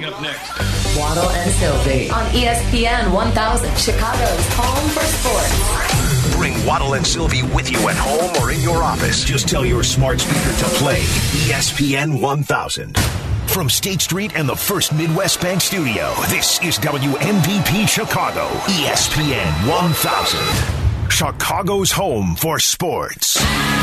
Coming up next. Waddle and Sylvie on ESPN 1000, Chicago's home for sports. Bring Waddle and Sylvie with you at home or in your office. Just tell your smart speaker to play ESPN 1000. From State Street and the First Midwest Bank Studio, this is WMVP Chicago, ESPN 1000. Chicago's home for sports.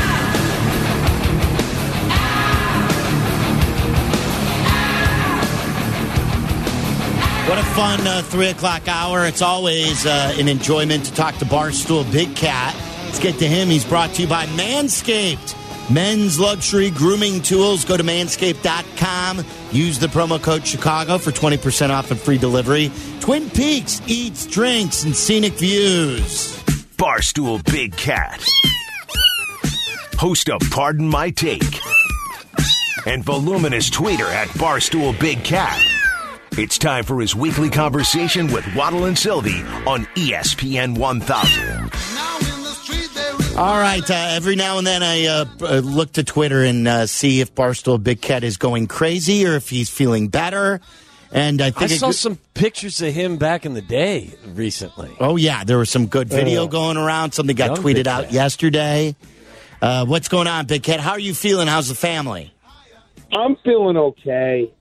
What a fun 3 o'clock hour. It's always an enjoyment to talk to Barstool Big Cat. Let's get to him. He's brought to you by Manscaped. Men's luxury grooming tools. Go to manscaped.com. Use the promo code Chicago for 20% off and free delivery. Twin Peaks eats, drinks, and scenic views. Barstool Big Cat. Host of Pardon My Take. And voluminous tweeter at Barstool Big Cat. It's time for his weekly conversation with Waddle and Sylvie on ESPN 1000. All right. Every now and then I look to Twitter and see if Barstool Big Cat is going crazy or if he's feeling better. And I think I saw some pictures of him back in the day recently. Oh, yeah. There was some good video going around. Something got tweeted out yesterday. What's going on, Big Cat? How are you feeling? How's the family? I'm feeling okay.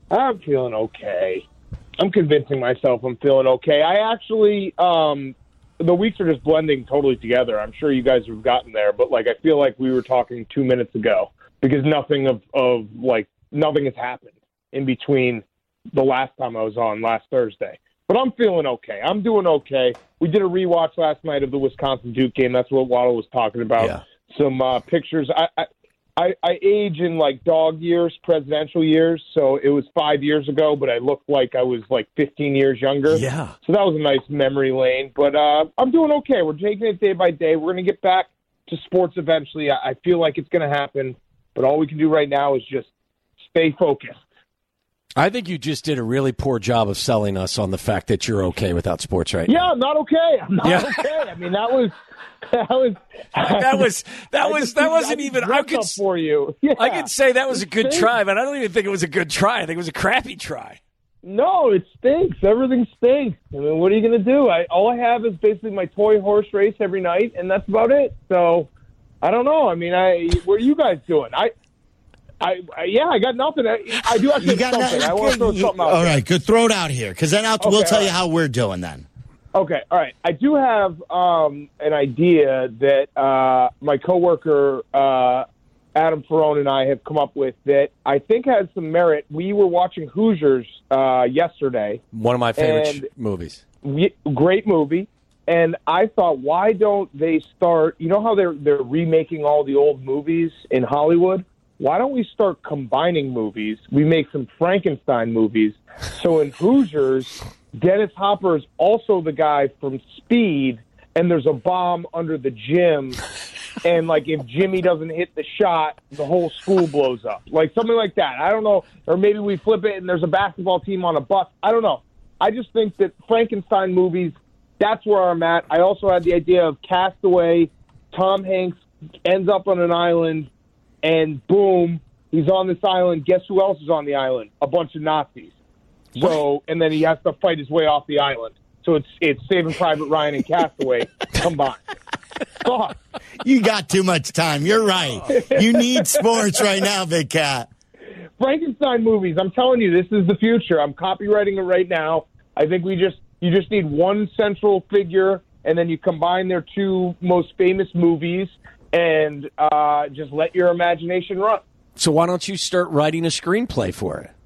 I'm convincing myself I'm feeling okay. I actually, the weeks are just blending totally together. I'm sure you guys have gotten there, but I feel like we were talking 2 minutes ago because nothing has happened in between the last time I was on last Thursday. But I'm feeling okay. I'm doing okay. We did a rewatch last night of the Wisconsin Duke game. That's what Waddle was talking about. Yeah. Some pictures. I age in dog years, presidential years, so it was 5 years ago, but I looked like I was 15 years younger. Yeah. So that was a nice memory lane. But I'm doing okay. We're taking it day by day. We're going to get back to sports eventually. I feel like it's going to happen, but all we can do right now is just stay focused. I think you just did a really poor job of selling us on the fact that you're okay without sports right now. Yeah, I'm not okay. I'm not okay. I mean, that wasn't even. I could for you. Yeah. I could say that was a good try, but I don't even think it was a good try. I think it was a crappy try. No, it stinks. Everything stinks. I mean, what are you going to do? All I have is basically my toy horse race every night, and that's about it. So I don't know. I mean, what are you guys doing? I got nothing. I do actually have something. I want to throw something out. All right, good. Throw it out here, because then we'll tell you how we're doing then. Okay, all right. I do have an idea that my coworker Adam Ferrone and I have come up with that I think has some merit. We were watching Hoosiers yesterday. One of my favorite movies. Great movie. And I thought, why don't they start? You know how they're remaking all the old movies in Hollywood? Why don't we start combining movies? We make some Frankenstein movies. So in Hoosiers, Dennis Hopper is also the guy from Speed, and there's a bomb under the gym. And, if Jimmy doesn't hit the shot, the whole school blows up. Something like that. I don't know. Or maybe we flip it and there's a basketball team on a bus. I don't know. I just think that Frankenstein movies, that's where I'm at. I also had the idea of Castaway. Tom Hanks ends up on an island, and boom, he's on this island. Guess who else is on the island? A bunch of Nazis. So, and then he has to fight his way off the island. So it's Saving Private Ryan and Castaway combined. God. You got too much time. You're right. You need sports right now, Big Cat. Frankenstein movies. I'm telling you, this is the future. I'm copywriting it right now. I think you just need one central figure, and then you combine their two most famous movies, and just let your imagination run. So why don't you start writing a screenplay for it?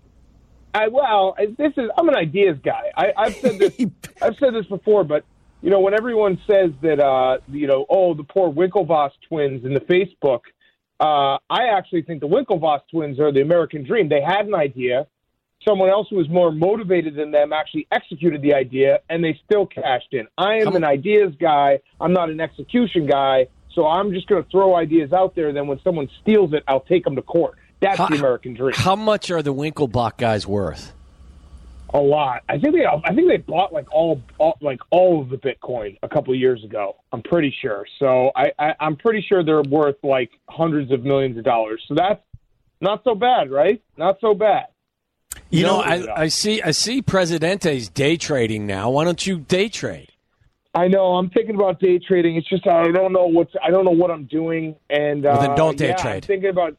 I'm an ideas guy. I've said this. I've said this before, but when everyone says that, the poor Winklevoss twins in the Facebook, I actually think the Winklevoss twins are the American dream. They had an idea. Someone else who was more motivated than them actually executed the idea, and they still cashed in. I am an ideas guy. I'm not an execution guy. So I'm just going to throw ideas out there. Then when someone steals it, I'll take them to court. That's the American dream. How much are the Winklebach guys worth? A lot. I think they bought all of the Bitcoin a couple of years ago. I'm pretty sure. So I'm pretty sure they're worth hundreds of millions of dollars. So that's not so bad, right? Not so bad. I see Presidente's day trading now. Why don't you day trade? I know. I'm thinking about day trading. It's just I don't know what I'm doing, and well, then don't day trade. I'm thinking about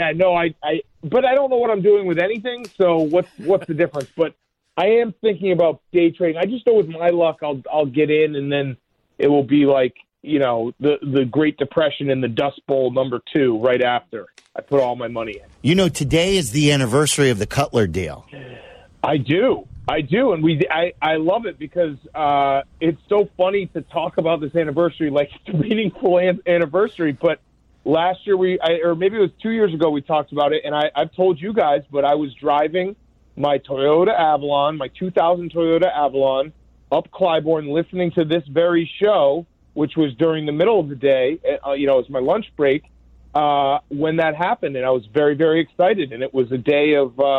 but I don't know what I'm doing with anything. So what's the difference? But I am thinking about day trading. I just know with my luck, I'll get in, and then it will be like the Great Depression in the Dust Bowl #2 right after I put all my money in. Today is the anniversary of the Cutler deal. I do, and I love it because it's so funny to talk about this anniversary like it's a meaningful anniversary. But last year or maybe it was 2 years ago, we talked about it, and I've told you guys, but I was driving my Toyota Avalon, my 2000 Toyota Avalon, up Clybourne, listening to this very show, which was during the middle of the day. It was my lunch break when that happened, and I was very, very excited. And it was a day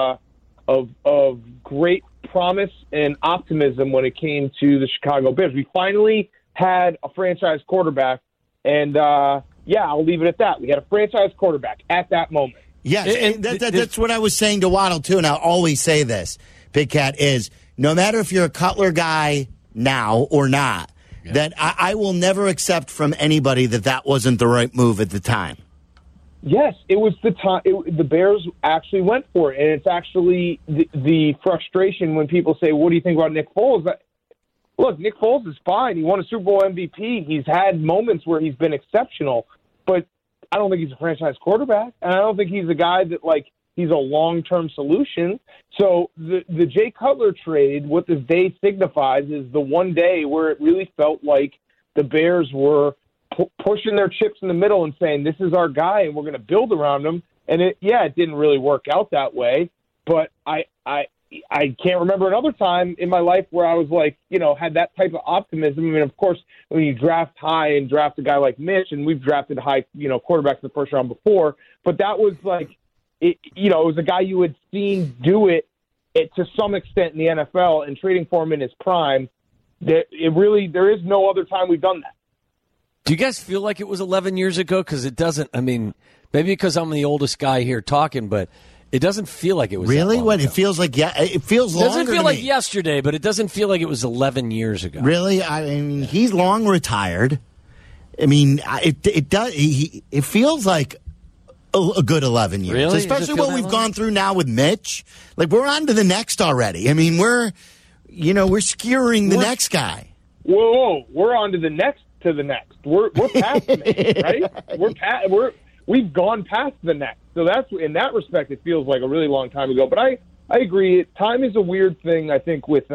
of great promise and optimism when it came to the Chicago Bears. We finally had a franchise quarterback, and I'll leave it at that. We had a franchise quarterback at that moment. Yes, and that's what I was saying to Waddle, too, and I'll always say this, Big Cat, is no matter if you're a Cutler guy now or not, that I will never accept from anybody that wasn't the right move at the time. Yes, it was the time. The Bears actually went for it, and it's actually the frustration when people say, "What do you think about Nick Foles?" Look, Nick Foles is fine. He won a Super Bowl MVP. He's had moments where he's been exceptional, but I don't think he's a franchise quarterback, and I don't think he's a guy that he's a long-term solution. So the Jay Cutler trade, what this day signifies, is the one day where it really felt like the Bears were pushing their chips in the middle and saying, this is our guy and we're going to build around him. And it didn't really work out that way. But I can't remember another time in my life where I was had that type of optimism. I mean, of course, when you draft high and draft a guy like Mitch, and we've drafted high, quarterbacks in the first round before, but that was it was a guy you had seen do it to some extent in the NFL, and trading for him in his prime. There is no other time we've done that. Do you guys feel like it was 11 years ago? Because it doesn't. I mean, maybe because I'm the oldest guy here talking, but it doesn't feel like it was. Really? That long ago. It feels like it feels longer. It doesn't feel to like me. yesterday, but it doesn't feel like it was 11 years ago. Really? I mean, he's long retired. I mean, it does. It feels like a good 11 years, really? Especially what we've gone through now with Mitch. We're on to the next already. I mean, we're skewering the next guy. Whoa, we're on to the next. We're past Mitch, right? We've gone past the next. So that's, in that respect, it feels like a really long time ago. But I agree. Time is a weird thing, I think, with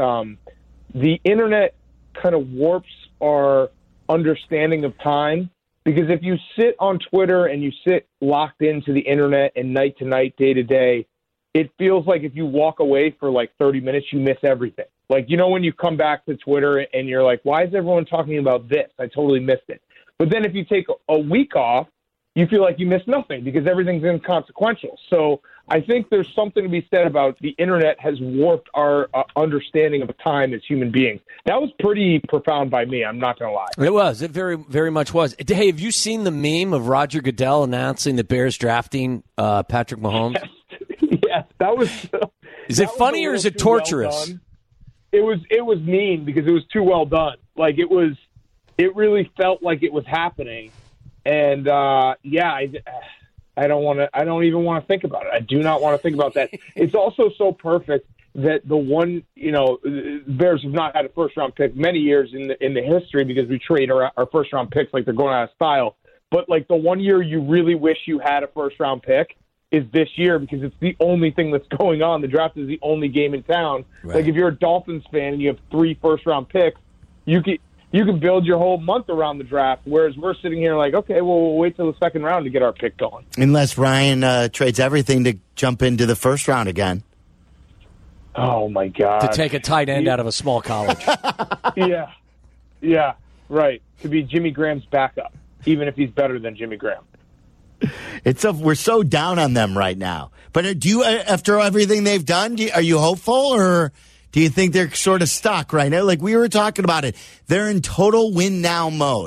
the internet kind of warps our understanding of time. Because if you sit on Twitter and you sit locked into the internet and night to night, day to day, it feels like if you walk away for 30 minutes, you miss everything. When you come back to Twitter and you're like, why is everyone talking about this? I totally missed it. But then if you take a week off, you feel like you missed nothing because everything's inconsequential. So I think there's something to be said about the internet has warped our understanding of time as human beings. That was pretty profound by me. I'm not going to lie. It was. It very, very much was. Hey, have you seen the meme of Roger Goodell announcing the Bears drafting Patrick Mahomes? Yes, that was. Is it funny or is it torturous? Well, it was mean because it was too well done. It really felt like it was happening. And I don't even want to think about it. I do not want to think about that. It's also so perfect that the one, Bears have not had a first round pick many years in the history because we trade our first round picks like they're going out of style. But the 1 year you really wish you had a first round pick is this year because it's the only thing that's going on. The draft is the only game in town. Right. If you're a Dolphins fan and you have 3 first round picks, you can build your whole month around the draft, whereas we're sitting here okay, well, we'll wait till the second round to get our pick going. Unless Ryan trades everything to jump into the first round again. Oh, my God. To take a tight end out of a small college. Yeah, right. To be Jimmy Graham's backup, even if he's better than Jimmy Graham. We're so down on them right now. But do you, after everything they've done, are you hopeful or do you think they're sort of stuck right now? We were talking about it. They're in total win now mode.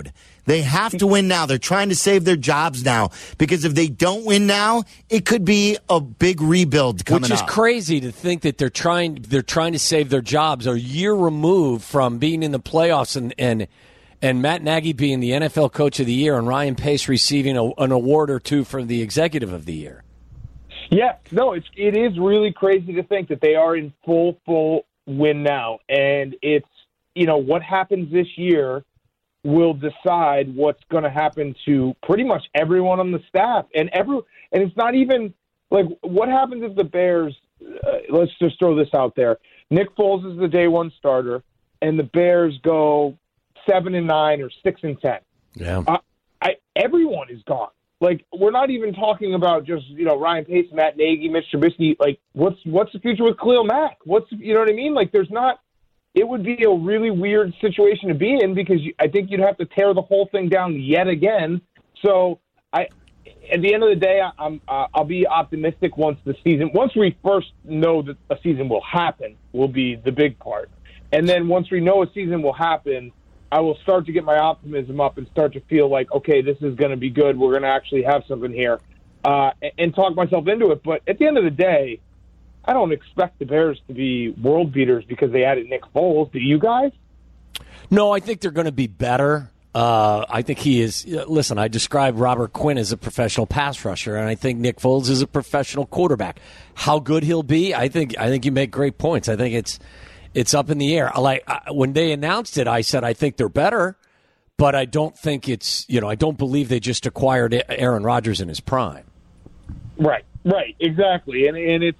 They have to win now. They're trying to save their jobs now, because if they don't win now, it could be a big rebuild coming up. Which is crazy to think that they're trying to save their jobs a year removed from being in the playoffs and Matt Nagy being the NFL Coach of the Year and Ryan Pace receiving an award or two for the Executive of the Year. Yeah, no, it is really crazy to think that they are in full win now, and it's, what happens this year will decide what's going to happen to pretty much everyone on the staff, and it's not even like what happens if the Bears. Let's just throw this out there: Nick Foles is the day one starter, and the Bears go 7-9 or 6-10. Yeah, everyone is gone. Like, we're not even talking about just, Ryan Pace, Matt Nagy, Mitch Trubisky. Like, what's the future with Khalil Mack? You know what I mean? Like, it would be a really weird situation to be in, because I think you'd have to tear the whole thing down yet again. So, at the end of the day, I'll be optimistic once we first know that a season will happen, will be the big part. And then once we know a season will happen, I will start to get my optimism up and start to feel like, okay, this is going to be good. We're going to actually have something here, and talk myself into it. But at the end of the day, I don't expect the Bears to be world beaters because they added Nick Foles. Do you guys? No, I think they're going to be better. I think he is. Listen, I described Robert Quinn as a professional pass rusher, and I think Nick Foles is a professional quarterback. How good he'll be, I think you make great points. I think it's up in the air. Like, when they announced it, I said I think they're better, but I don't think it's, I don't believe they just acquired Aaron Rodgers in his prime. Right, exactly, and it's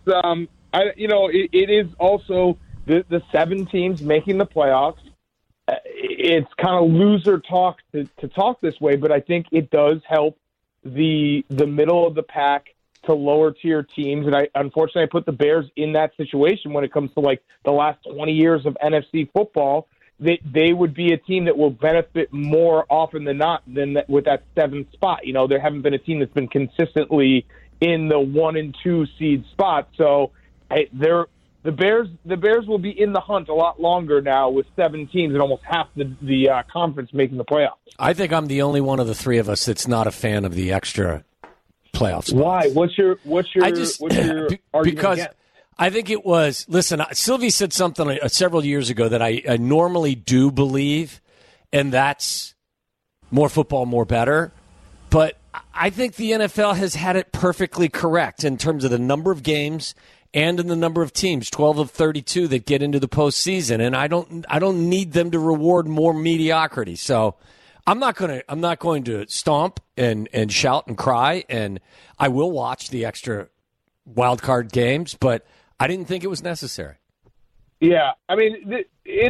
it is also the 7 teams making the playoffs. It's kind of loser talk to talk this way, but I think it does help the middle of the pack to lower tier teams, and unfortunately I put the Bears in that situation when it comes to like the last 20 years of NFC football. They would be a team that will benefit more often than not with that 7th spot. There haven't been a team that's been consistently in the 1 and 2 seed spot, so the Bears will be in the hunt a lot longer now with 7 teams and almost half the conference making the playoffs. I think I'm the only one of the 3 of us that's not a fan of the extra playoff spots. Why? What's your argument? Because against? I think it was. Listen, Sylvie said something several years ago that I normally do believe, and that's more football, more better. But I think the NFL has had it perfectly correct in terms of the number of games and in the number of teams, 12 of 32 that get into the postseason, and I don't need them to reward more mediocrity. So I'm not going to stomp and shout and cry, and I will watch the extra wild card games, but I didn't think it was necessary. Yeah, I mean,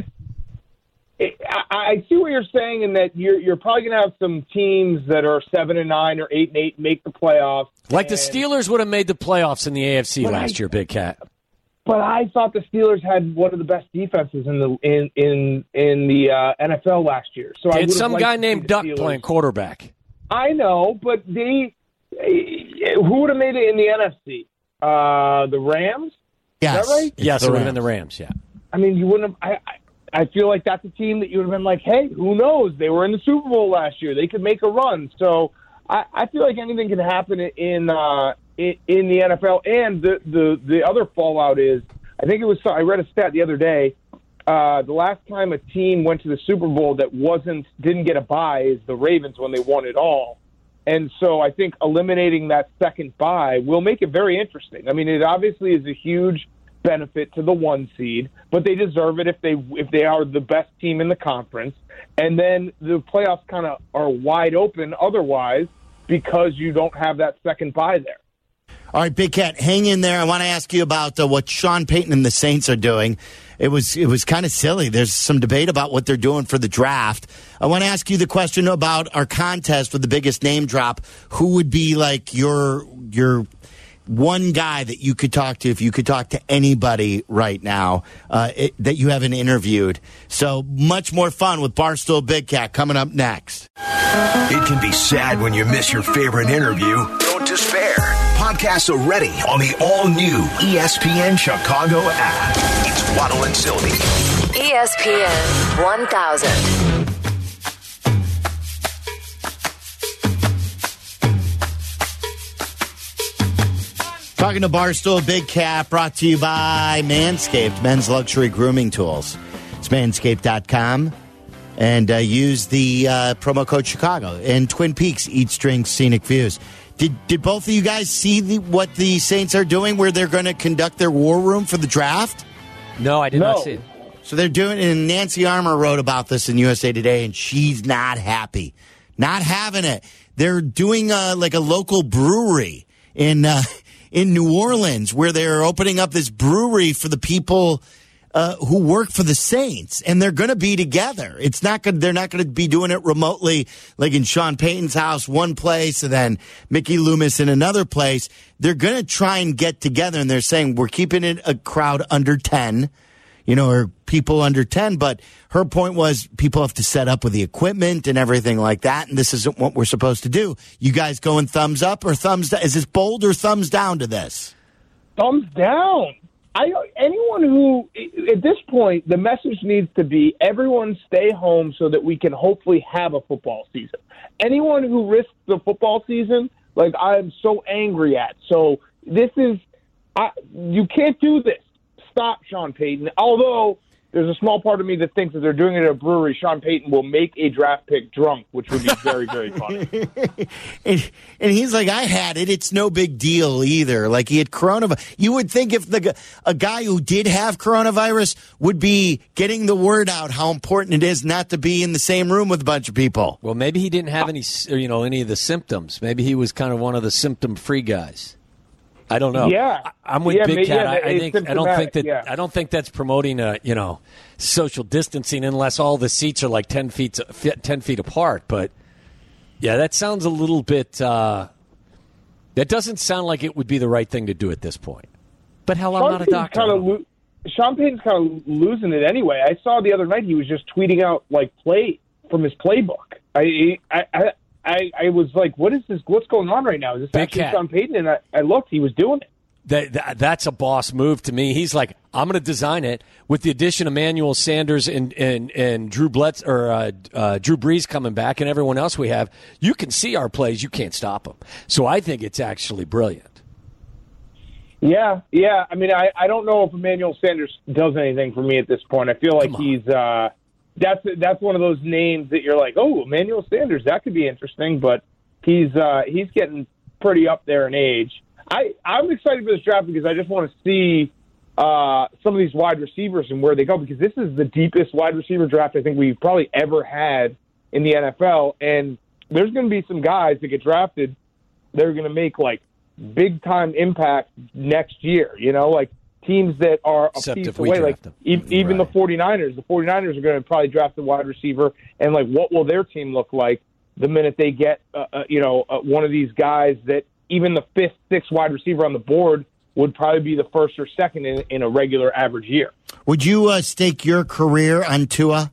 I see what you're saying, in that you're probably going to have some teams that are 7-9 or 8-8 make the playoffs. Like the Steelers would have made the playoffs in the AFC last year, Big Cat. But I thought the Steelers had one of the best defenses in the NFL last year. So it's some guy named Duck playing quarterback. I know, but who would have made it in the NFC? The Rams? Yes. Is that right? Yes, it would have been the Rams, yeah. I mean, you wouldn't have I feel like that's a team that you would have been like, hey, who knows? They were in the Super Bowl last year. They could make a run. So I feel like anything can happen in the NFL. And the other fallout is, I read a stat the other day. The last time a team went to the Super Bowl that didn't get a bye is the Ravens when they won it all. And so I think eliminating that second bye will make it very interesting. I mean, it obviously is a huge benefit to the 1 seed, but they deserve it if they are the best team in the conference. And then the playoffs kind of are wide open otherwise because you don't have that second bye there. All right, Big Cat, hang in there. I want to ask you about what Sean Payton and the Saints are doing. It was kind of silly. There's some debate about what they're doing for the draft. I want to ask you the question about our contest with the biggest name drop. Who would be like your one guy that you could talk to if you could talk to anybody right now that you haven't interviewed? So much more fun with Barstool Big Cat coming up next. It can be sad when you miss your favorite interview. Don't despair. Podcasts are ready on the all-new ESPN Chicago app. It's Waddle and Sylvie. ESPN 1000. Talking to Barstool Big Cat, brought to you by Manscaped, men's luxury grooming tools. It's manscaped.com. And use the promo code Chicago. And Twin Peaks eats, drinks, scenic views. Did both of you guys see what the Saints are doing, where they're going to conduct their war room for the draft? No, I did not see it. So they're doing it, and Nancy Armour wrote about this in USA Today, and she's not happy. Not having it. They're doing like a local brewery in New Orleans, where they're opening up this brewery for the people who work for the Saints, and they're going to be together. It's not good. They're not going to be doing it remotely, like in Sean Payton's house, one place, and then Mickey Loomis in another place. They're going to try and get together, and they're saying we're keeping it a crowd under 10, or people under 10. But her point was people have to set up with the equipment and everything like that, and this isn't what we're supposed to do. You guys going thumbs up or thumbs down? Is this bold or thumbs down to this? Thumbs down. Anyone who, at this point, the message needs to be everyone stay home so that we can hopefully have a football season. Anyone who risks the football season, like I'm so angry at. So this is, you can't do this. Stop, Sean Payton. Although there's a small part of me that thinks that they're doing it at a brewery, Sean Payton will make a draft pick drunk, which would be very, very funny. and he's like, I had it. It's no big deal either. Like he had coronavirus. You would think if a guy who did have coronavirus would be getting the word out how important it is not to be in the same room with a bunch of people. Well, maybe he didn't have any of the symptoms. Maybe he was kind of one of the symptom-free guys. I don't know. Yeah, I'm with Big Cat. Yeah, I don't think that's promoting social distancing unless all the seats are like 10 feet apart. But yeah, that sounds a little bit. That doesn't sound like it would be the right thing to do at this point. But hell, I'm not a doctor. Sean Payton's kind of losing it anyway. I saw the other night he was just tweeting out like play from his playbook. I was like, what is this? What's going on right now? Is this Big actually Cat. Sean Payton? And I looked, he was doing it. That's a boss move to me. He's like, I'm going to design it with the addition of Emmanuel Sanders and Drew Brees coming back and everyone else we have. You can see our plays. You can't stop them. So I think it's actually brilliant. Yeah. I mean, I don't know if Emmanuel Sanders does anything for me at this point. I feel like he's that's one of those names that you're like, oh, Emmanuel Sanders, that could be interesting, but he's getting pretty up there in age. I'm excited for this draft because I just want to see some of these wide receivers and where they go, because this is the deepest wide receiver draft I think we've probably ever had in the NFL, and there's going to be some guys that get drafted that are going to make like big time impact next year. Like teams that are a piece away, like even the 49ers. The 49ers are going to probably draft a wide receiver, and like what will their team look like the minute they get one of these guys that even the 5th, 6th wide receiver on the board would probably be the 1st or 2nd in a regular average year. Would you stake your career on Tua?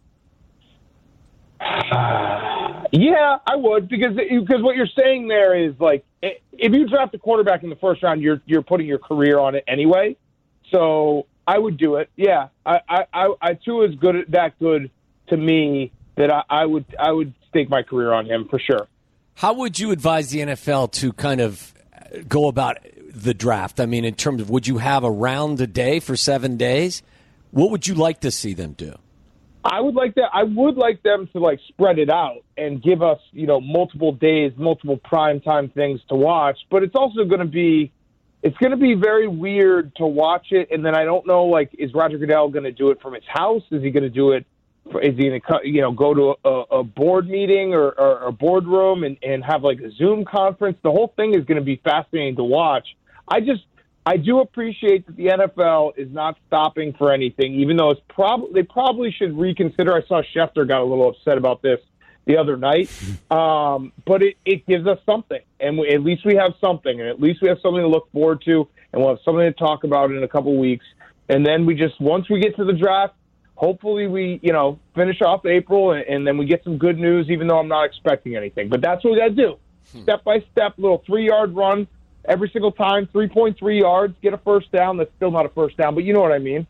Yeah, I would, because what you're saying there is like if you draft a quarterback in the 1st round, you're putting your career on it anyway. So I would do it. Yeah, I Tua is that good to me that I would stake my career on him for sure. How would you advise the NFL to kind of go about the draft? I mean, in terms of, would you have a round a day for 7 days? What would you like to see them do? I would like them to like spread it out and give us, multiple days, multiple prime time things to watch. But it's also going to be very weird to watch it. And then I don't know, like, is Roger Goodell going to do it from his house? Is he going to do it? Is he going to, go to a board meeting or a boardroom and have like a Zoom conference? The whole thing is going to be fascinating to watch. I do appreciate that the NFL is not stopping for anything, even though they probably should reconsider. I saw Schefter got a little upset about this the other night, but it gives us something, and at least we have something, and at least we have something to look forward to, and we'll have something to talk about in a couple weeks. And then once we get to the draft, hopefully we, finish off April, and then we get some good news, even though I'm not expecting anything. But that's what we got to do. Step by step, little 3-yard run every single time, 3.3 yards, get a first down. That's still not a first down, but you know what I mean.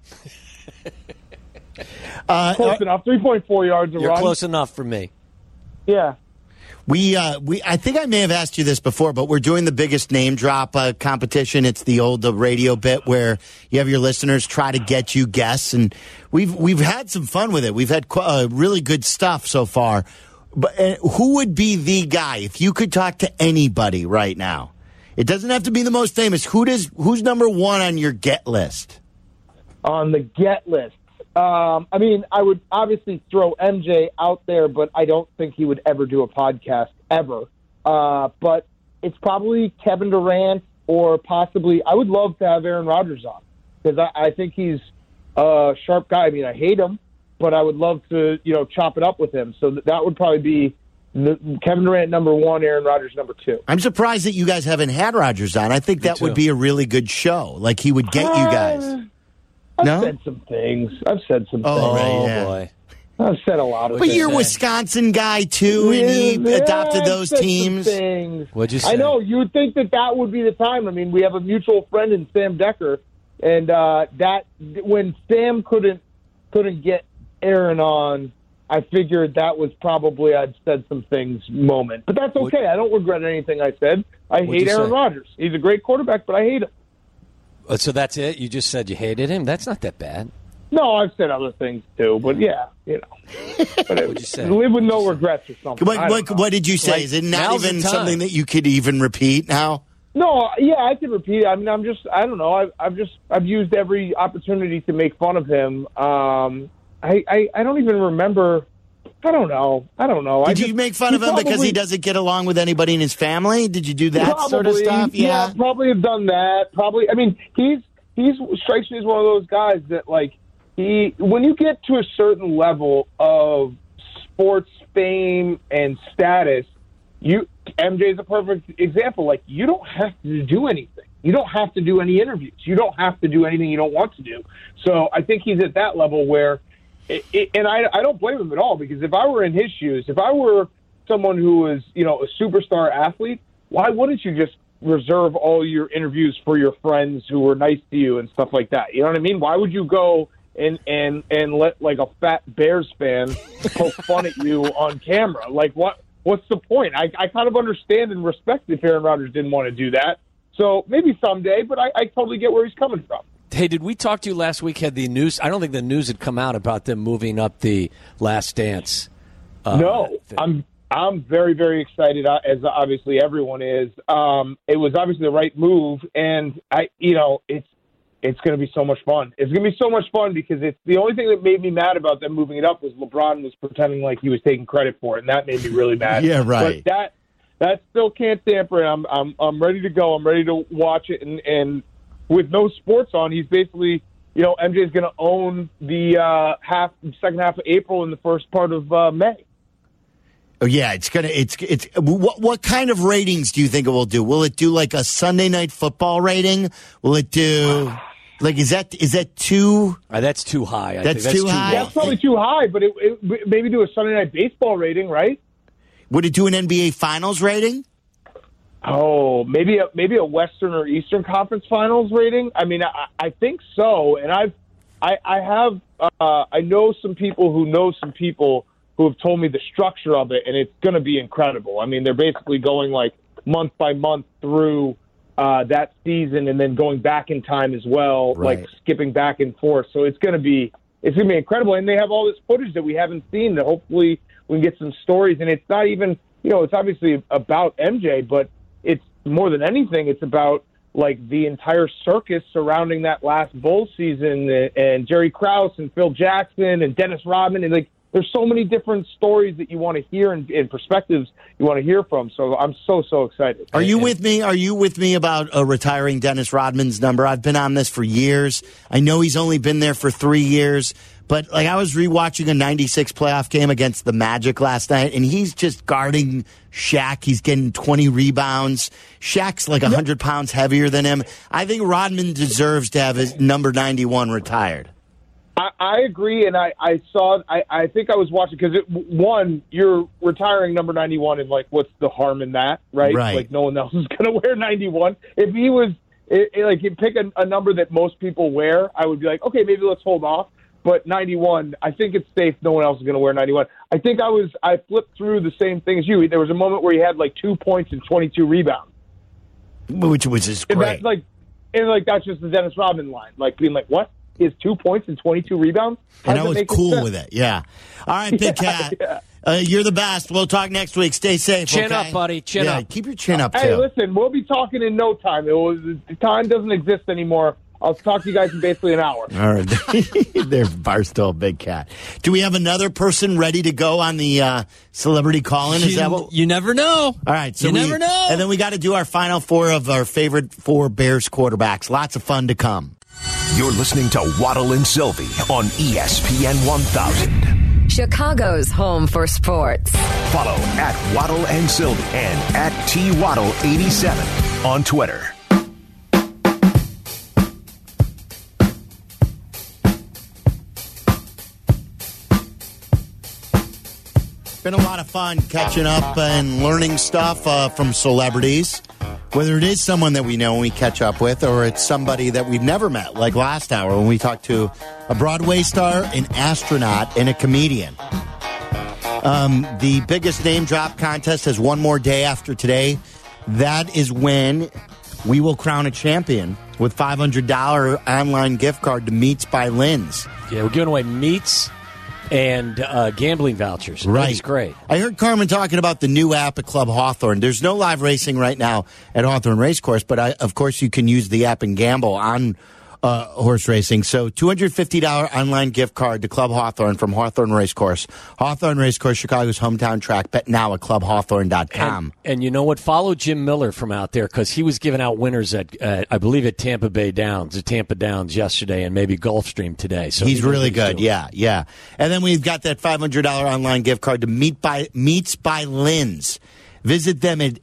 Close enough, 3.4 yards a run. You're close enough for me. Yeah. I think I may have asked you this before, but we're doing the biggest name drop competition. It's the old radio bit where you have your listeners try to get you guests, and we've had some fun with it. We've had really good stuff so far. But who would be the guy if you could talk to anybody right now? It doesn't have to be the most famous. Who's number one on your get list? On the get list. I mean, I would obviously throw MJ out there, but I don't think he would ever do a podcast, ever. But it's probably Kevin Durant, or possibly, I would love to have Aaron Rodgers on, because I think he's a sharp guy. I mean, I hate him, but I would love to, chop it up with him. So that would probably be Kevin Durant number one, Aaron Rodgers number two. I'm surprised that you guys haven't had Rodgers on. I think that would be a really good show. Like, he would get you guys. I've said some things. Oh, right, yeah. Boy. I've said a lot of But things. you're a Wisconsin guy, too, and he adopted those teams. What'd you say? I know. You would think that would be the time. I mean, we have a mutual friend in Sam Decker, and that when Sam couldn't get Aaron on, I figured that was probably I'd said some things moment. But that's okay. I don't regret anything I said. I hate Aaron Rodgers. He's a great quarterback, but I hate him. So that's it? You just said you hated him? That's not that bad. No, I've said other things too, but yeah, What'd you say? Live with no regrets or something. What did you say? Like, Is it not even the time. something that you could even repeat now? No, yeah, I can repeat it. I mean, I don't know. I've used every opportunity to make fun of him. I don't even remember. I don't know. Did you make fun of him because he doesn't get along with anybody in his family? Did you do that sort of stuff? Yeah, probably have done that. Probably. I mean, he's strikes me as one of those guys that, like, when you get to a certain level of sports fame and status, MJ is a perfect example. Like, you don't have to do anything. You don't have to do any interviews. You don't have to do anything you don't want to do. So I think he's at that level where. And I don't blame him at all, because if I were in his shoes, if I were someone who was, a superstar athlete, why wouldn't you just reserve all your interviews for your friends who were nice to you and stuff like that? You know what I mean? Why would you go and let, like, a fat Bears fan poke fun at you on camera? Like, what's the point? I kind of understand and respect if Aaron Rodgers didn't want to do that. So maybe someday, but I totally get where he's coming from. Hey, did we talk to you last week? Had the news? I don't think the news had come out about them moving up the Last Dance. No, I'm very, very excited, as obviously everyone is. It was obviously the right move, and it's going to be so much fun. It's going to be so much fun because it's the only thing that made me mad about them moving it up was LeBron was pretending like he was taking credit for it, and that made me really mad. Yeah, right. But that still can't damper it. I'm ready to go. I'm ready to watch it, and with no sports on, he's basically, MJ is going to own the second half of April and the first part of May. Oh yeah, it's what kind of ratings do you think it will do? Will it do like a Sunday Night Football rating? Will it do like is that too? That's too high. That's too high. That's probably too high, but it maybe do a Sunday Night Baseball rating, right? Would it do an NBA Finals rating? Oh, maybe a Western or Eastern Conference Finals rating. I mean, I think so. And I know some people who have told me the structure of it, and it's going to be incredible. I mean, they're basically going like month by month through that season, and then going back in time as well, right. Like skipping back and forth. So it's going to be incredible. And they have all this footage that we haven't seen that hopefully we can get some stories. And it's not even, it's obviously about MJ, but it's more than anything, it's about like the entire circus surrounding that last Bulls season, and Jerry Krause and Phil Jackson and Dennis Rodman, and like there's so many different stories that you want to hear and perspectives you want to hear from. So I'm so excited. Are you with me? Are you with me about retiring Dennis Rodman's number? I've been on this for years. I know he's only been there for 3 years. But like I was rewatching a 96 playoff game against the Magic last night, and he's just guarding Shaq. He's getting 20 rebounds. Shaq's like 100 pounds heavier than him. I think Rodman deserves to have his number 91 retired. I agree, and I think I was watching because you're retiring number 91, and like, what's the harm in that, right? Like, no one else is going to wear 91. If he was, he'd pick a number that most people wear, I would be like, okay, maybe let's hold off. But 91, I think it's safe. No one else is going to wear 91. I think I flipped through the same thing as you. There was a moment where he had like 2 points and 22 rebounds. Which was just great. That's just the Dennis Rodman line. Like, being like, what? He has 2 points and 22 rebounds? And I was cool with it, yeah. All right, Big Cat. Yeah. You're the best. We'll talk next week. Stay safe, Chin okay? up, buddy. Chin up. Keep your chin up, too. Hey, listen, we'll be talking in no time. The time doesn't exist anymore. I'll talk to you guys in basically an hour. All right. They're Barstool Big Cat. Do we have another person ready to go on the celebrity call-in? Is that what? You never know. All right. So you never know. And then we got to do our final four of our favorite four Bears quarterbacks. Lots of fun to come. You're listening to Waddle and Sylvie on ESPN 1000. Chicago's home for sports. Follow at Waddle and Sylvie and at TWaddle87 on Twitter. Been a lot of fun catching up and learning stuff from celebrities, whether it is someone that we know and we catch up with, or it's somebody that we've never met, like last hour when we talked to a Broadway star, an astronaut, and a comedian. The biggest name drop contest has one more day after today. That is when we will crown a champion with $500 online gift card to Meats by Lynn's. Yeah, we're giving away meats and gambling vouchers. Right. That's great. I heard Carmen talking about the new app at Club Hawthorne. There's no live racing right now at Hawthorne Racecourse, but of course you can use the app and gamble on horse racing. So $250 online gift card to Club Hawthorne from Hawthorne Racecourse. Hawthorne Racecourse, Chicago's hometown track. Bet now at clubhawthorne.com. And you know what? Follow Jim Miller from out there, because he was giving out winners at, I believe, at Tampa Downs yesterday, and maybe Gulfstream today. So he's really good. Yeah. And then we've got that $500 online gift card to Meats by Lynn's. Visit them at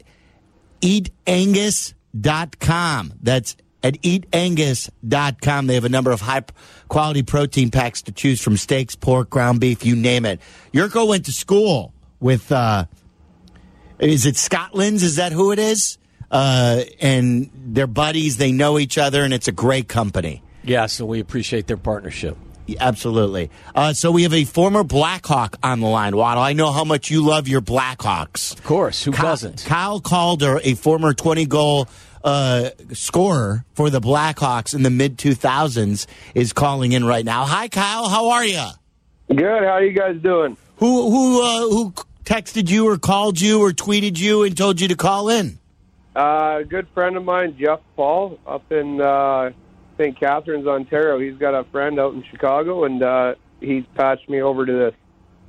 eatangus.com. That's at eatangus.com. They have a number of high-quality protein packs to choose from: steaks, pork, ground beef, you name it. Yurko went to school with, is it Scotland's? Is that who it is? And they're buddies. They know each other, and it's a great company. Yeah, so we appreciate their partnership. Absolutely. So we have a former Blackhawk on the line, Waddle. I know how much you love your Blackhawks. Of course. Who doesn't? Kyle Calder, a former 20-goal scorer for the Blackhawks in the mid-2000s, is calling in right now. Hi, Kyle. How are you? Good. How are you guys doing? Who texted you or called you or tweeted you and told you to call in? A good friend of mine, Jeff Paul, up in St. Catharines, Ontario. He's got a friend out in Chicago, and he's patched me over to this.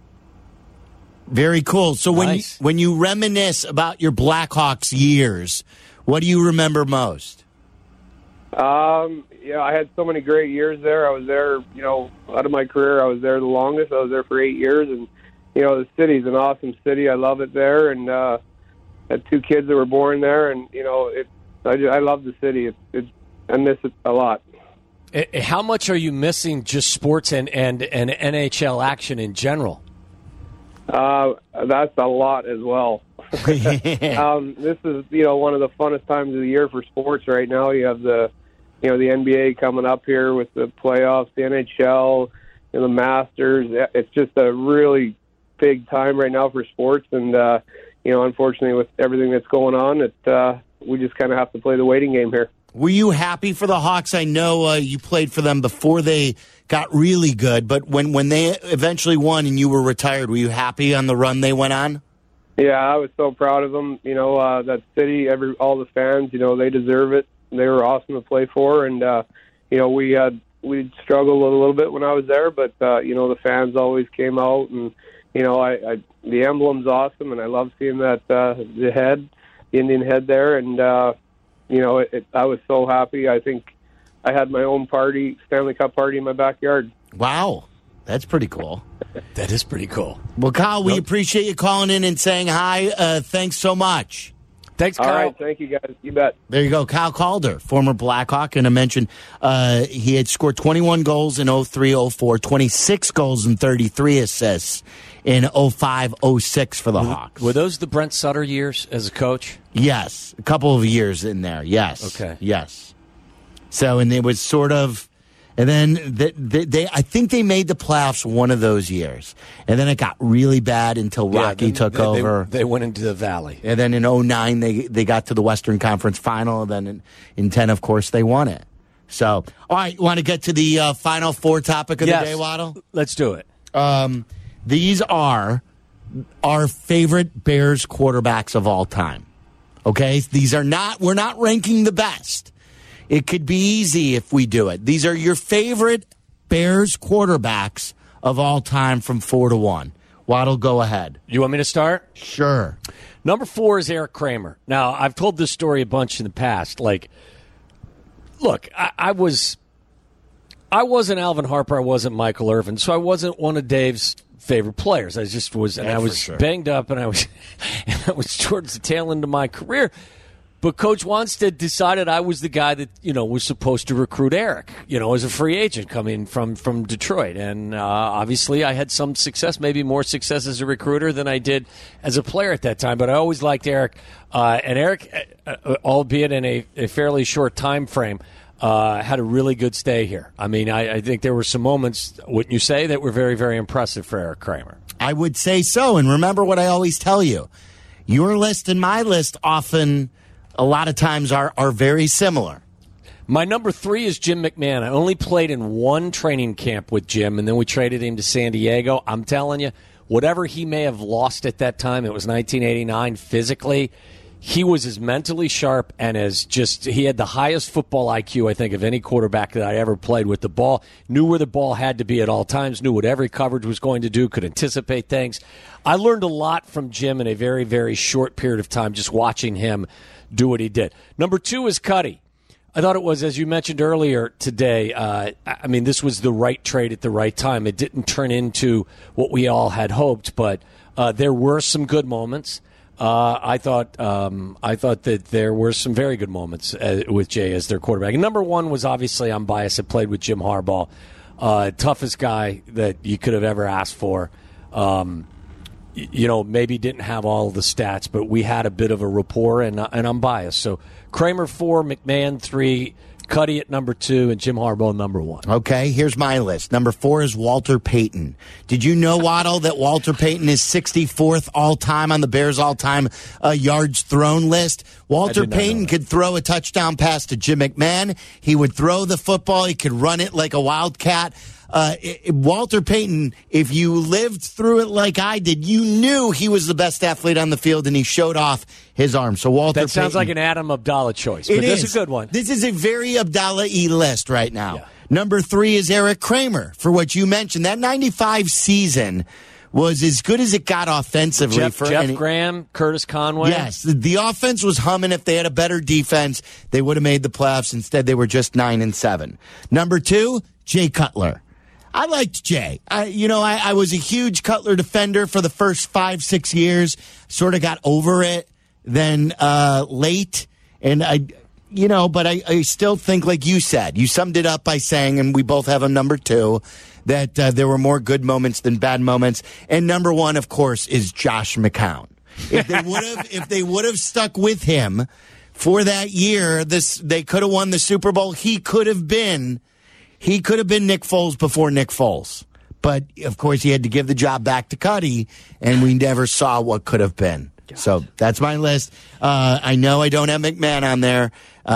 Very cool. So Nice. when you reminisce about your Blackhawks years, what do you remember most? Yeah, I had so many great years there. I was there, out of my career, I was there the longest. I was there for 8 years, and, the city's an awesome city. I love it there, and had 2 kids that were born there, and, I love the city. I miss it a lot. How much are you missing just sports and NHL action in general? That's a lot as well. This is, one of the funnest times of the year for sports right now. You have the NBA coming up here with the playoffs, the NHL, the Masters. It's just a really big time right now for sports. And, unfortunately, with everything that's going on, we just kind of have to play the waiting game here. Were you happy for the Hawks? I know you played for them before they got really good, but when they eventually won and you were retired, were you happy on the run they went on? Yeah, I was so proud of them. That city, all the fans, they deserve it. They were awesome to play for, and we struggled a little bit when I was there, but the fans always came out, and the emblem's awesome, and I love seeing that the Indian head there, and I was so happy. I think I had my own party, Stanley Cup party in my backyard. Wow, that's pretty cool. That is pretty cool. Well, Kyle, we appreciate you calling in and saying hi. Thanks so much. Thanks, Kyle. All right, thank you, guys. You bet. There you go. Kyle Calder, former Blackhawk. And I mentioned he had scored 21 goals in 03-04, 26 goals and 33 assists in 05-06 for the Hawks. Were those the Brent Sutter years as a coach? Yes. A couple of years in there. Yes. Okay. Yes. So, and it was sort of, And then I think they made the playoffs one of those years. And then it got really bad until Rocky took over. They went into the valley. And then in 2009, they got to the Western Conference Final. And then in 2010, of course, they won it. So, all right, you want to get to the Final Four topic of the day, Waddle? Let's do it. These are our favorite Bears quarterbacks of all time. Okay? We're not ranking the best. It could be easy if we do it. These are your favorite Bears quarterbacks of all time from 4 to 1. Waddle, go ahead. You want me to start? Sure. Number 4 is Eric Kramer. Now, I've told this story a bunch in the past. Like, look, I wasn't Alvin Harper. I wasn't Michael Irvin. So I wasn't one of Dave's favorite players. I just was, and I was banged up, and I was towards the tail end of my career. But Coach Wanstead decided I was the guy that, was supposed to recruit Eric, as a free agent coming from Detroit. And obviously I had some success, maybe more success as a recruiter than I did as a player at that time. But I always liked Eric. And Eric, albeit in a fairly short time frame, had a really good stay here. I mean, I think there were some moments, wouldn't you say, that were very, very impressive for Eric Kramer. I would say so. And remember what I always tell you. Your list and my list often, a lot of times, are very similar. My number 3 is Jim McMahon. I only played in one training camp with Jim, and then we traded him to San Diego. I'm telling you, whatever he may have lost at that time, it was 1989, physically, he was as mentally sharp and he had the highest football IQ, I think, of any quarterback that I ever played with the ball. Knew where the ball had to be at all times, knew what every coverage was going to do, could anticipate things. I learned a lot from Jim in a very, very short period of time just watching him do what he did. Number 2 is Cuddy. I thought it was, as you mentioned earlier today, this was the right trade at the right time. It didn't turn into what we all had hoped, but there were some good moments. I thought that there were some very good moments with Jay as their quarterback. And number 1 was, obviously, I'm biased, I played with Jim Harbaugh. Toughest guy that you could have ever asked for. Maybe didn't have all the stats, but we had a bit of a rapport, and I'm biased. So Kramer 4, McMahon 3, Cuddy at number 2, and Jim Harbaugh number 1. Okay, here's my list. Number 4 is Walter Payton. Did you know, Waddle, that Walter Payton is 64th all-time on the Bears' all-time yards thrown list? Walter Payton could throw a touchdown pass to Jim McMahon. He would throw the football. He could run it like a wildcat. Walter Payton, if you lived through it like I did, you knew he was the best athlete on the field, and he showed off his arm. So Walter Payton. That sounds like an Adam Abdallah choice, but this is a good one. This is a very Abdallah-y list right now. Yeah. Number 3 is Eric Kramer, for what you mentioned. That 95 season was as good as it got offensively. Jeff Graham, Curtis Conway. Yes, the offense was humming. If they had a better defense, they would have made the playoffs. Instead, they were just 9-7. Number 2, Jay Cutler. I liked Jay. I was a huge Cutler defender for the first 5-6 years. Sort of got over it then late. And but I still think, like you said, you summed it up by saying, and we both have a number 2, that there were more good moments than bad moments. And number 1, of course, is Josh McCown. If they would have stuck with him for that year, they could have won the Super Bowl. He could have been Nick Foles before Nick Foles. But, of course, he had to give the job back to Cuddy, and we never saw what could have been. So that's my list. I know I don't have McMahon on there.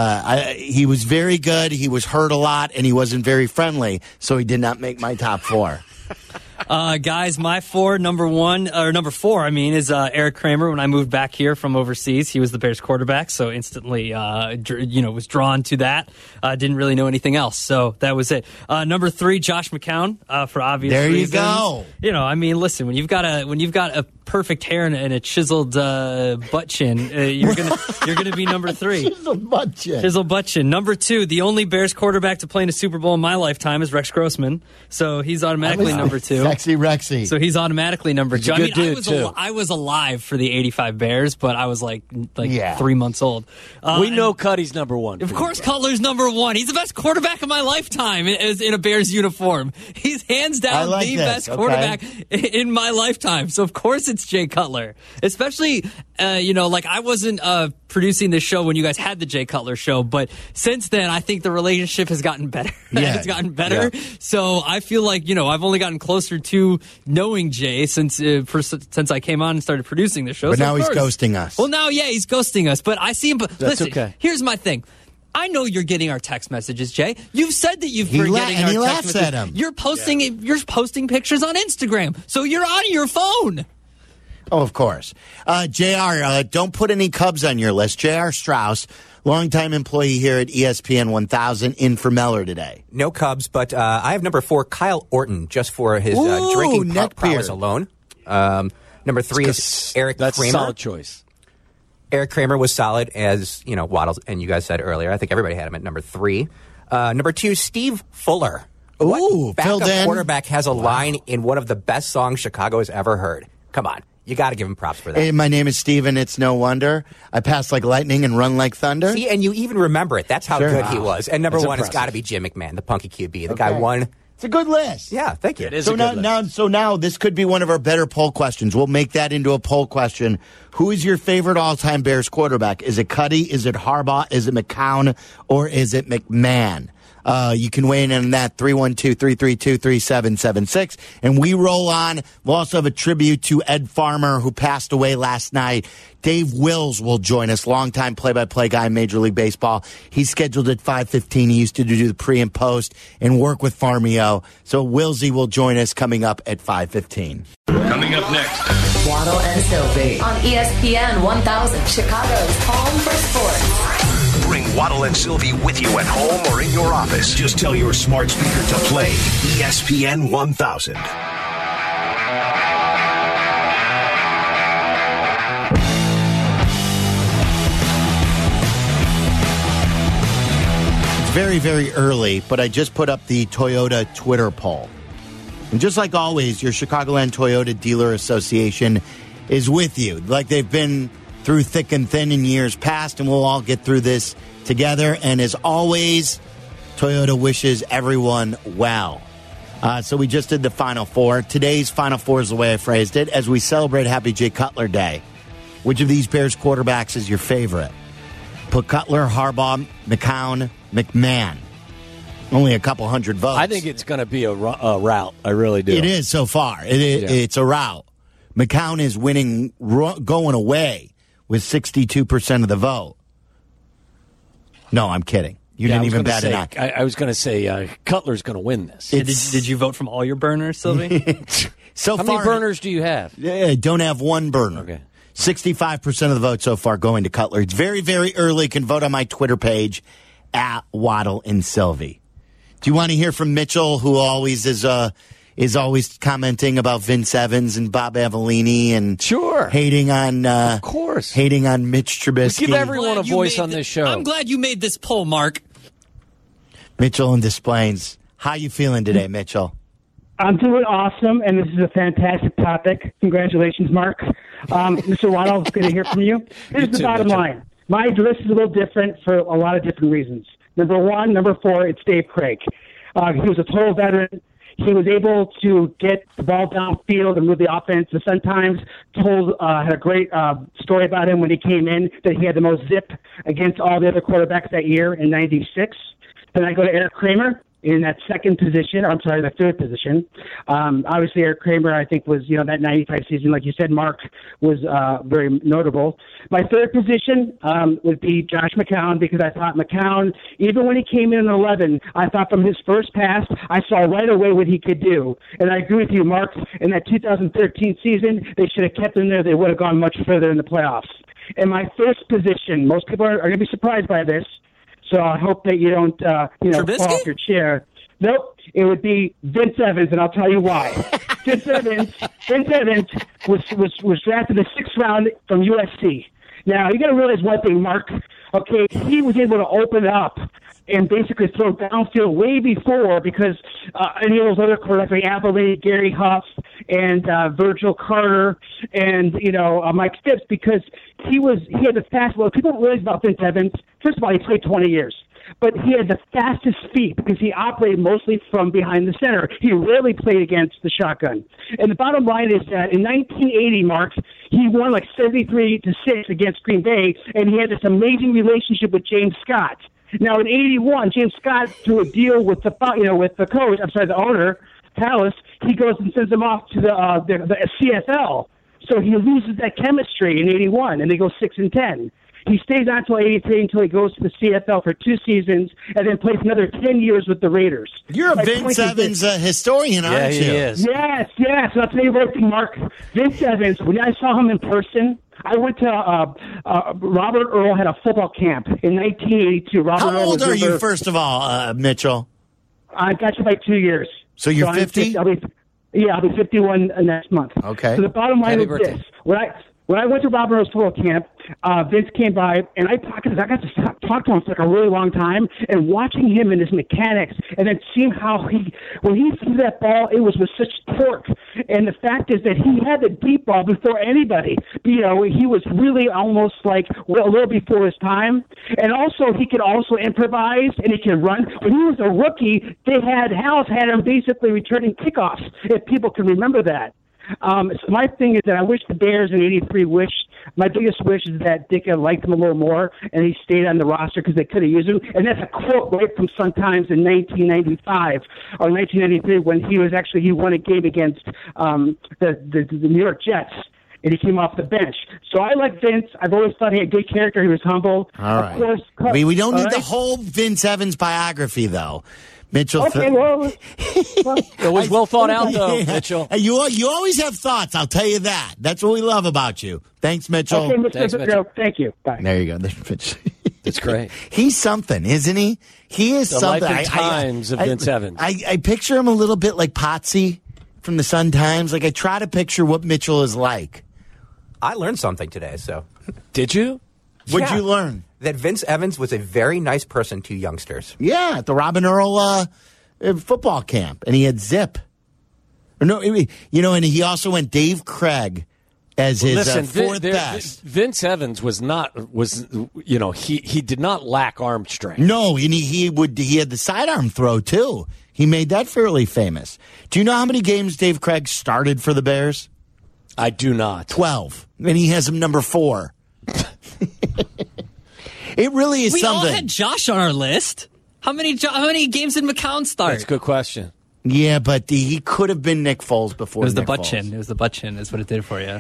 He was very good. He was hurt a lot, and he wasn't very friendly, so he did not make my top 4. Guys, my number 4, is Eric Kramer. When I moved back here from overseas, he was the Bears quarterback, so instantly, was drawn to that. Didn't really know anything else, so that was it. Number 3, Josh McCown, for obvious reasons. There you go. Listen, when you've got a perfect hair and a chiseled butt chin, you're gonna be number 3. Chiseled butt chin. Chiseled butt chin. Number 2, the only Bears quarterback to play in a Super Bowl in my lifetime is Rex Grossman, so he's automatically number 2. Sexy Rexy. So he's automatically number 2. I was alive for the 85 Bears, but I was like 3 months old. We know Cuddy's number 1. Of course, Cutler's number 1. He's the best quarterback of my lifetime in a Bears uniform. He's hands down best quarterback in my lifetime. So of course it's Jay Cutler. Especially like I wasn't producing this show when you guys had the Jay Cutler show, but since then, I think the relationship has gotten better. Yeah. It's gotten better. Yeah. So I feel like, I've only gotten closer to knowing Jay since I came on and started producing the show. But so now he's ghosting us. Well, now, yeah, he's ghosting us. But I see him. But That's listen, okay. Here's my thing. I know you're getting our text messages, Jay. You've said that you've been getting and our he text laughs messages. at him. You're posting pictures on Instagram, so you're on your phone. Oh, of course. JR, don't put any Cubs on your list. JR Strauss, longtime employee here at ESPN 1000, in for Meller today. No Cubs, but I have number 4, Kyle Orton, just for his drinking prowess alone. Number 3 is Eric Kramer. That's a solid choice. Eric Kramer was solid, as Waddle and you guys said earlier. I think everybody had him at number 3. Number 2, Steve Fuller. Ooh, backup filled in. quarterback has a line in one of the best songs Chicago has ever heard. Come on. You got to give him props for that. Hey, my name is Steven. It's no wonder. I pass like lightning and run like thunder. See, and you even remember it. That's how good he was. And number That's 1 has impressive. got to be Jim McMahon, the punky QB. The guy won. It's a good list. Yeah, thank you. It is So a good list. now this could be one of our better poll questions. We'll make that into a poll question. Who is your favorite all-time Bears quarterback? Is it Cuddy? Is it Harbaugh? Is it McCown? Or is it McMahon? You can weigh in on that, 312-332-3776. And we roll on. We'll also have a tribute to Ed Farmer, who passed away last night. Dave Wills will join us, longtime play-by-play guy in Major League Baseball. He's scheduled at 5:15. He used to do the pre and post and work with Farmio. So Willsy will join us coming up at 5:15. Coming up next. Waddle and Sylvie on ESPN 1000, Chicago's home for sports. Bring Waddle and Sylvie with you at home or in your office. Just tell your smart speaker to play ESPN 1000. Very, very early, but I just put up the Toyota Twitter poll. And just like always, your Chicagoland Toyota Dealer Association is with you, like they've been through thick and thin in years past, and we'll all get through this together. And as always, Toyota wishes everyone well. So we just did the Final Four. Today's Final Four is the way I phrased it. As we celebrate Happy Jay Cutler Day, which of these Bears quarterbacks is your favorite? Put Cutler, Harbaugh, McCown, McMahon. Only a couple hundred votes. I think it's going to be a rout. I really do. It is so far. It's a rout. McCown is winning, going away with 62% of the vote. No, I'm kidding. You didn't even bat an eye. I was going to say Cutler's going to win this. Did you vote from all your burners, Sylvie? So How far, many burners do you have? I don't have one burner. Okay. 65% of the vote so far going to Cutler. It's very, very early. You can vote on my Twitter page at Waddle and Sylvie. Do you want to hear from Mitchell, who always is always commenting about Vince Evans and Bob Avellini and Sure. hating on Of course. hating on Mitch Trubisky. We give everyone a Glad you voice made on this show. I'm glad you made this poll, Mark. Mitchell and Des Plaines. How you feeling today, Mitchell? I'm doing awesome, and this is a fantastic topic. Congratulations, Mark. Mr. Waddle, good to hear from you. Here's the bottom line. My list is a little different for a lot of different reasons. Number 4, it's Dave Craig. He was a total veteran. He was able to get the ball downfield and move the offense. The Sun-Times had a great story about him when he came in, that he had the most zip against all the other quarterbacks that year in '96. Then I go to Eric Kramer in that the third position. Obviously, Eric Kramer, I think, was, that 95 season, like you said, Mark, was very notable. My third position would be Josh McCown, because I thought McCown, even when he came in 11, I thought from his first pass, I saw right away what he could do. And I agree with you, Mark, in that 2013 season, they should have kept him there. They would have gone much further in the playoffs. And my first position, most people are going to be surprised by this, so I hope that you don't, Trubisky? fall off your chair. Nope, it would be Vince Evans, and I'll tell you why. Vince Evans was drafted in the 6th round from USC. Now, you got to realize one thing, Mark. Okay, he was able to open up and basically throw downfield way before, because any of those other quarterbacks, like Avellini, Gary Huff, and Virgil Carter, and Mike Phipps, because he had the fast. Well, people don't realize about Vince Evans. First of all, he played 20 years. but he had the fastest feet because he operated mostly from behind the center. He rarely played against the shotgun. And the bottom line is that in 1980, Mark, he won like 73-6 against Green Bay, and he had this amazing relationship with James Scott. Now in '81, James Scott, through a deal with the the owner, Palace, he goes and sends him off to the CFL. So he loses that chemistry in '81, and they go 6-10. He stays on until '83 until he goes to the CFL for 2 seasons, and then plays another 10 years with the Raiders. You're a Vince Evans historian, aren't you? Yeah, he is. Yes. And I'll tell you one thing, Mark. Vince Evans, when I saw him in person, I went to Robert Earl had a football camp in 1982. How old are you, first of all, Mitchell? I got you by 2 years. So you're 50? I'll be 51 next month. Okay. So the bottom line is this. When I went to Robert Earl's football camp, Vince came by, and I got to talk to him for like a really long time, and watching him and his mechanics, and then seeing how when he threw that ball, it was with such torque. And the fact is that he had the deep ball before anybody. You know, he was really almost like a little before his time. And also, he could also improvise, and he could run. When he was a rookie, House had him basically returning kickoffs, if people can remember that. So my thing is that I wish the Bears in '83 my biggest wish is that Dick liked him a little more and he stayed on the roster because they could have used him. And that's a quote right from sometimes in 1995 or 1993 when he won a game against the New York Jets. And he came off the bench. So I like Vince. I've always thought he had good character. He was humble. All right. Of course, we don't need the whole Vince Evans biography, though. Mitchell. Okay, well, it was well thought out, though, Mitchell. You always have thoughts, I'll tell you that. That's what we love about you. Thanks, Mitchell. Okay, Thanks, Mitchell. Thank you. Bye. There you go. That's great. He's something, isn't he? He is the something. Life and Times of Vince Evans. I picture him a little bit like Potsy from the Sun-Times. Like, I try to picture what Mitchell is like. I learned something today, so. Did you? What'd you learn? That Vince Evans was a very nice person to youngsters. Yeah, at the Robin Earl football camp, and he had Zip. No, and he also went Dave Craig as his fourth best. Vince Evans he did not lack arm strength. No, and he had the sidearm throw too. He made that fairly famous. Do you know how many games Dave Craig started for the Bears? I do not. 12, and he has him number 4. It really is something. We all had Josh on our list. How many games did McCown start? That's a good question. Yeah, but he could have been Nick Foles before. It was Nick the butt Foles. chin. It was the butt chin. Is what it did for you.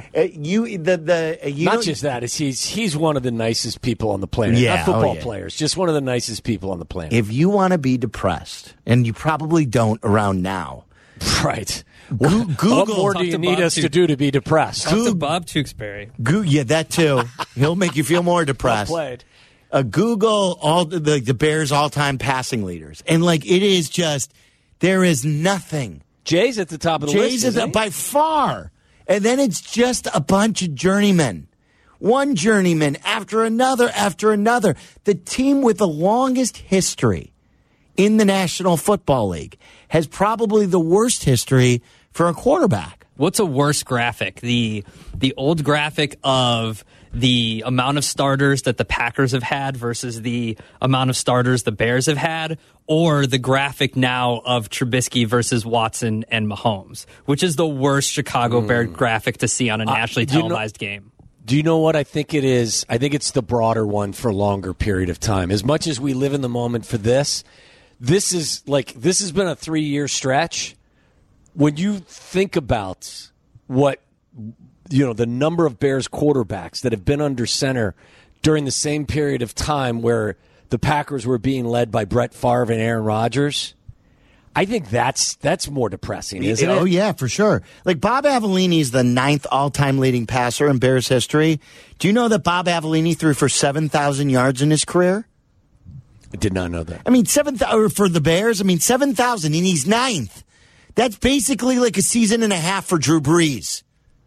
Not just that. He's one of the nicest people on the planet. Yeah, not football players. Just one of the nicest people on the planet. If you want to be depressed, and you probably don't around now, right? Google. What more do you need us to do to be depressed? Talk to Bob Tewksbury. Yeah, that too. He'll make you feel more depressed. Well played. Google all the Bears' all-time passing leaders, and it is just there is nothing. Jay's at the top of the list. Jay's by far, and then it's just a bunch of journeymen. One journeyman after another after another. The team with the longest history in the National Football League has probably the worst history for a quarterback. What's a worse graphic? The old graphic of the amount of starters that the Packers have had versus the amount of starters the Bears have had, or the graphic now of Trubisky versus Watson and Mahomes, which is the worst Chicago Bear graphic to see on a nationally televised game. Do you know what I think it is? I think it's the broader one for a longer period of time. As much as we live in the moment for this has been a 3-year stretch. When you think about what, the number of Bears quarterbacks that have been under center during the same period of time where the Packers were being led by Brett Favre and Aaron Rodgers, I think that's more depressing, isn't it? Oh, yeah, for sure. Bob Avellini is the 9th all-time leading passer in Bears history. Do you know that Bob Avellini threw for 7,000 yards in his career? I did not know that. I mean, 7,000 for the Bears. 7,000, and he's 9th. That's basically like a season and a half for Drew Brees.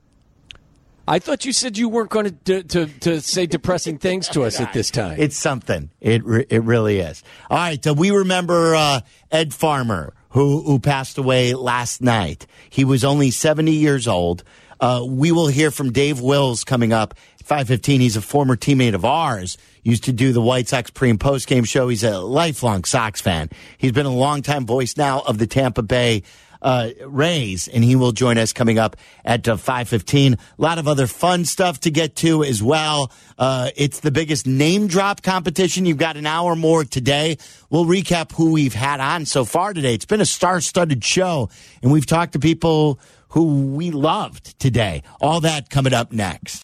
I thought you said you weren't going to say depressing things to us at this time. It's something. It really is. All right, we remember Ed Farmer, who passed away last night. He was only 70 years old. We will hear from Dave Wills coming up at 5:15. He's a former teammate of ours. used to do the White Sox pre- and post-game show. He's a lifelong Sox fan. He's been a longtime voice now of the Tampa Bay Rays, and he will join us coming up at 5:15. A lot of other fun stuff to get to as well. It's the biggest name drop competition. You've got an hour more today. We'll recap who we've had on so far today. It's been a star-studded show, and we've talked to people who we loved today. All that coming up next.